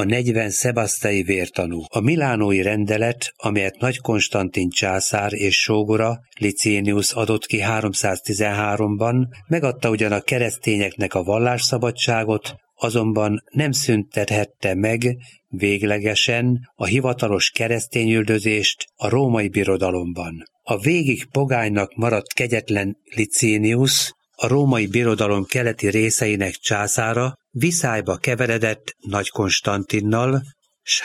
a 40 szebasztei vértanú. A milánói rendelet, amelyet Nagy Konstantin császár és sógora Licinius adott ki 313-ban, megadta ugyan a keresztényeknek a vallásszabadságot, azonban nem szüntethette meg véglegesen a hivatalos keresztényüldözést a római birodalomban. A végig pogánynak maradt kegyetlen Licinius, a római birodalom keleti részeinek császára viszályba keveredett Nagy Konstantinnal, s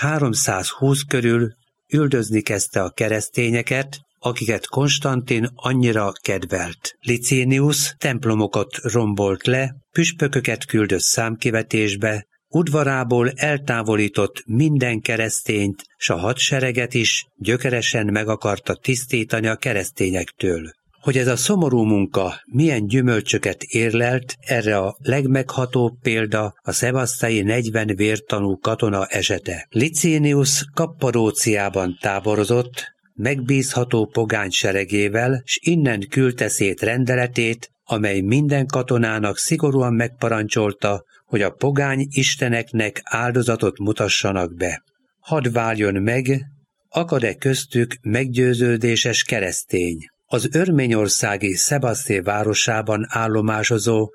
320 körül üldözni kezdte a keresztényeket, akiket Konstantin annyira kedvelt. Licinius templomokat rombolt le, püspököket küldött számkivetésbe, udvarából eltávolított minden keresztényt, s a hadsereget is gyökeresen meg akarta tisztítani a keresztényektől. Hogy ez a szomorú munka milyen gyümölcsöket érlelt, erre a legmeghatóbb példa a szebasztei 40 vértanú katona esete. Licinius Kappadóciában táborozott, megbízható pogány seregével, s innen küldte szét rendeletét, amely minden katonának szigorúan megparancsolta, hogy a pogány isteneknek áldozatot mutassanak be. Hadd váljon meg, akad-e köztük meggyőződéses keresztény. Az örményországi Szebaszté városában állomásozó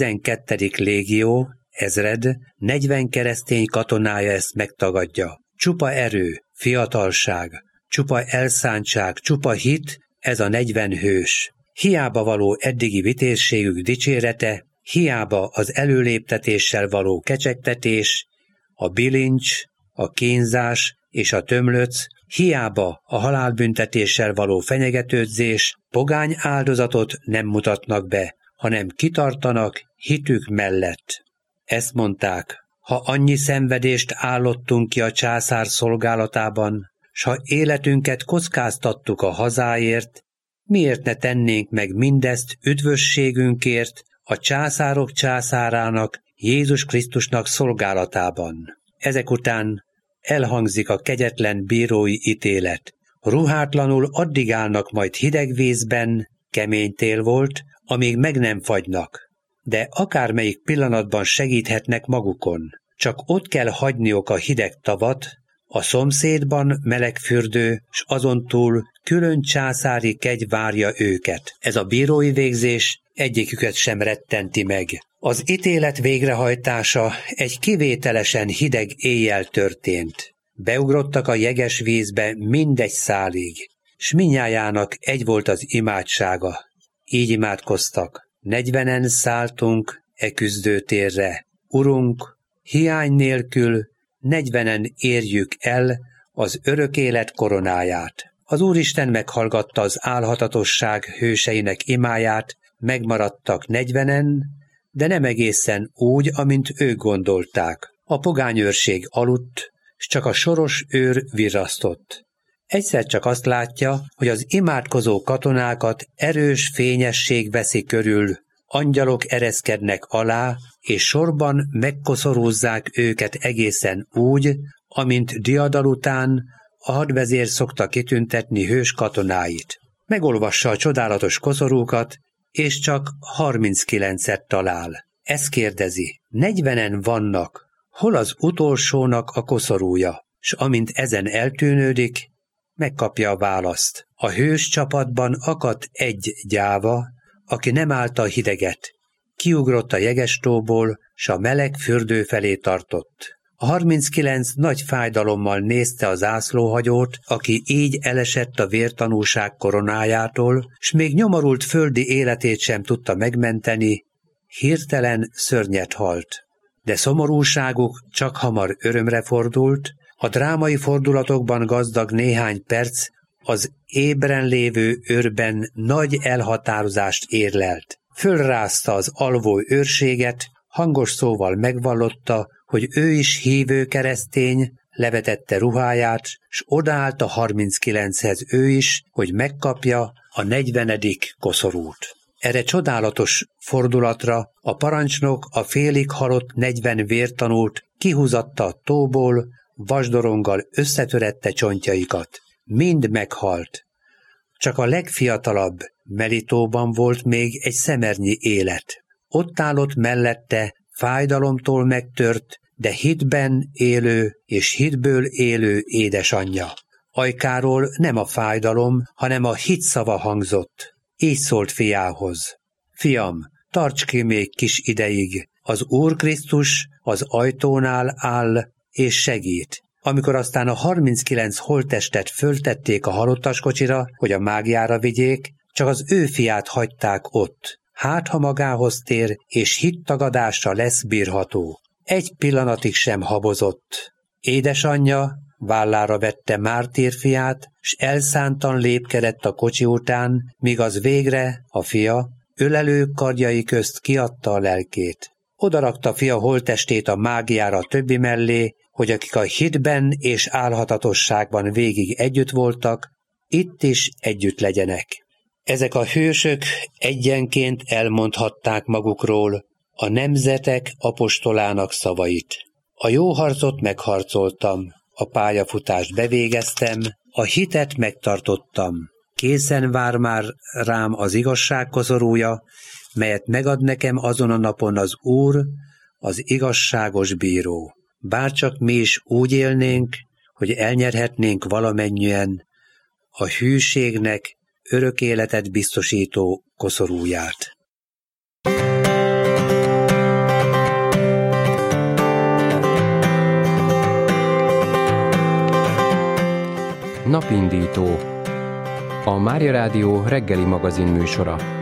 12. légió, ezred, 40 keresztény katonája ezt megtagadja. Csupa erő, fiatalság, csupa elszántság, csupa hit, ez a 40 hős. Hiába való eddigi vitézségük dicsérete, hiába az előléptetéssel való kecsegtetés, a bilincs, a kínzás és a tömlöc, hiába a halálbüntetéssel való fenyegetődzés, pogány áldozatot nem mutatnak be, hanem kitartanak hitük mellett. Ezt mondták, ha annyi szenvedést állottunk ki a császár szolgálatában, s ha életünket kockáztattuk a hazáért, miért ne tennénk meg mindezt üdvösségünkért, a császárok császárának, Jézus Krisztusnak szolgálatában. Ezek után elhangzik a kegyetlen bírói ítélet. Ruhátlanul addig állnak majd hideg vízben, kemény tél volt, amíg meg nem fagynak. De akármelyik pillanatban segíthetnek magukon. Csak ott kell hagyniok a hideg tavat, a szomszédban meleg fürdő, s azon túl külön császári kegy várja őket. Ez a bírói végzés egyiküket sem rettenti meg. Az ítélet végrehajtása egy kivételesen hideg éjjel történt. Beugrottak a jeges vízbe mindegy szálig, s mindnyájának egy volt az imádsága. Így imádkoztak. 40-en szálltunk e küzdőtérre. Urunk, hiány nélkül 40-en érjük el az örök élet koronáját. Az Úristen meghallgatta az álhatatosság hőseinek imáját, megmaradtak 40-en, de nem egészen úgy, amint ők gondolták. A pogányőrség aludt, s csak a soros őr virrasztott. Egyszer csak azt látja, hogy az imádkozó katonákat erős fényesség veszi körül, angyalok ereszkednek alá, és sorban megkoszorúzzák őket egészen úgy, amint diadal után a hadvezér szokta kitüntetni hős katonáit. Megolvassa a csodálatos koszorúkat, és csak 39-et talál. Ezt kérdezi, 40-en vannak, hol az utolsónak a koszorúja? S amint ezen eltűnődik, megkapja a választ. A hős csapatban akadt egy gyáva, aki nem állta a hideget. Kiugrott a jegestóból, s a meleg fürdő felé tartott. A 39 nagy fájdalommal nézte az zászlóhagyót, aki így elesett a vértanúság koronájától, s még nyomorult földi életét sem tudta megmenteni, hirtelen szörnyet halt. De szomorúságuk csak hamar örömre fordult, a drámai fordulatokban gazdag néhány perc az ébren lévő őrben nagy elhatározást érlelt. Fölrázta az alvó őrséget, hangos szóval megvallotta, hogy ő is hívő keresztény, levetette ruháját, s odaállt a 39-hez ő is, hogy megkapja a 40. koszorút. Erre csodálatos fordulatra a parancsnok a félig halott 40 vértanút kihúzatta a tóból, vasdoronggal összetörette csontjaikat. Mind meghalt. Csak a legfiatalabb Melitóban volt még egy szemernyi élet. Ott állott mellette, fájdalomtól megtört, de hitben élő és hitből élő édesanyja. Ajkáról nem a fájdalom, hanem a hit szava hangzott. Így szólt fiához: fiam, tarts ki még kis ideig, az Úr Krisztus az ajtónál áll és segít. Amikor aztán a 39 holttestet föltették a halottaskocsira, hogy a mágiára vigyék, csak az ő fiát hagyták ott. Hát, ha magához tér, és hittagadásra lesz bírható. Egy pillanatig sem habozott. Édesanyja vállára vette mártírfiát, s elszántan lépkedett a kocsi után, míg az végre, a fia, ölelő kardjai közt kiadta a lelkét. Odarakta fia holttestét a mágiára többi mellé, hogy akik a hitben és álhatatosságban végig együtt voltak, itt is együtt legyenek. Ezek a hősök egyenként elmondhatták magukról a nemzetek apostolának szavait. A jó harcot megharcoltam, a pályafutást bevégeztem, a hitet megtartottam. Készen vár már rám az igazság koszorúja, melyet megad nekem azon a napon az Úr, az igazságos bíró. Bárcsak mi is úgy élnénk, hogy elnyerhetnénk valamennyien a hűségnek örök életet biztosító koszorúját. Napindító. A Mária Rádió reggeli magazin műsora.